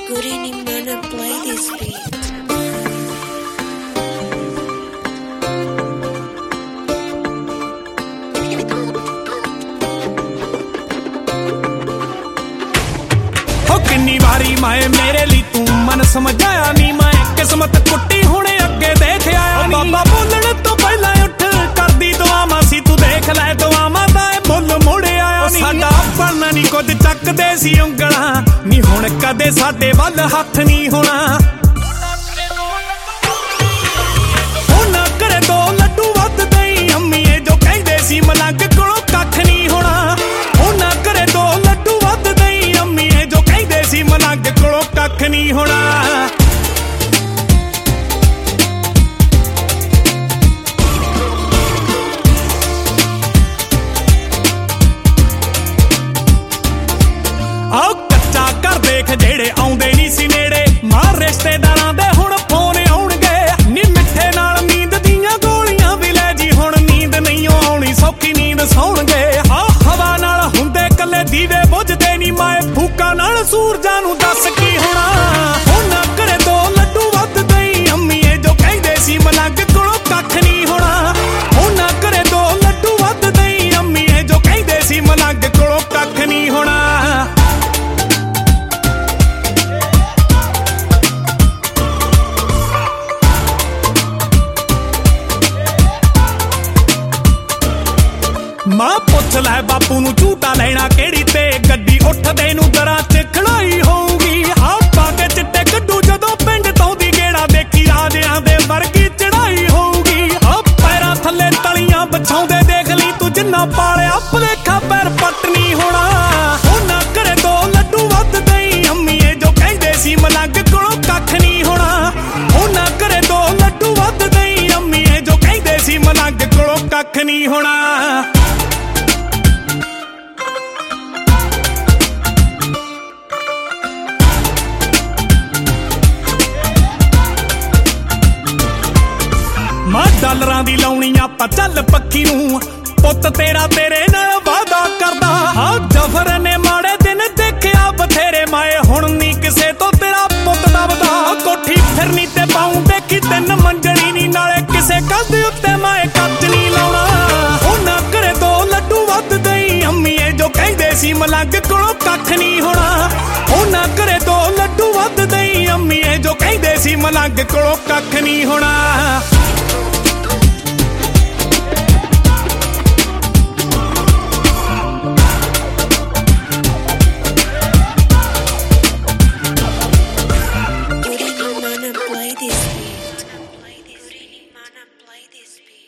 Gurini Mana, play this beat. किन्नी वारी माए मेरे ली तू मन समझाया नी मैं किस्मत कुट्टी हुणे अगे देख आया नी बाबा बोलण तो पहला उठ कर दी दुआवां सी तू देख लै दुआवां दा मुल मुड़े आया नी साडा बनना नी कुछ चकदे सी उंगलां नी हुण कदे साडे वल हथ नी होना हुण करे दो लड्डू वध दई अम्मीए जो कहंदे सी मलंग कोलों कख नी होना हुण करे दो लड्डू वध दई अम्मीए जो कहंदे सी मलंग कोलों कख नी होना आओ कच्चा घर देख जेड़े आउंदे नी सी नेड़े मार रिश्तेदारां दे हुण फोन आउणगे नी मिठे नाल नींद दियां गोलियां भी लै जी हुण नींद नहीं आउणी सौखी नींद सौणगे आ हवा नाल हुंदे कल्ले दीवे बुझदे नी माए फूका नाल सूरजां नूं दस की होना हुण करे दो लड्डू वध दई अम्मीए जो कहंदे सी मलंग कोलों कख नी होना हुण करे दो लड्डू वध दई अम्मीए जो कहंदे सी मलंग कोलों कख नी होना मां पुछ लै बापू नू झूटा लेना केड़ी ते गड्डी उठदे नू दरां च खड़ाई होऊगी आपा के चिट्टे कड्डू जदों पिंड तों दी गेड़ा देखी राजियां दे वर्गी चढ़ाई होऊगी आ पैरां थल्ले तलियां बछाउंदे देख ली तू जिन्ना पालिया भलेखा पैर पट नी होना हुण करे दो लड्डू वध दई अम्मीए जो कहंदे सी मलंग कोलों कख नी होना हुण करे दो लड्डू वध दई अम्मीए जो कहंदे सी मलंग कोलों कख नी होना मां डॉलरां दी लाउणी आपां चल पक्की नूं पुत्त तेरा तेरे नाल वादा करदा हां जफर ने माड़े दिन देखिया बथेरे माए हुण नी किसे तो तेरा पुत्त दबदा कोठी फिरनी ते पाऊं देखी तिन मंजली नी नाले किसे कंध उत्ते माए कच नी लाउणा हुण करे दो लड्डू वध दई अम्मीए जो कहंदे सी मलंग कोलों कख नी होना हुण करे दो लड्डू वध दई अम्मीए जो कहंदे सी मलंग कोलों कख नी होना Gurini Mana, play this beat. Gurini Mana, play this beat.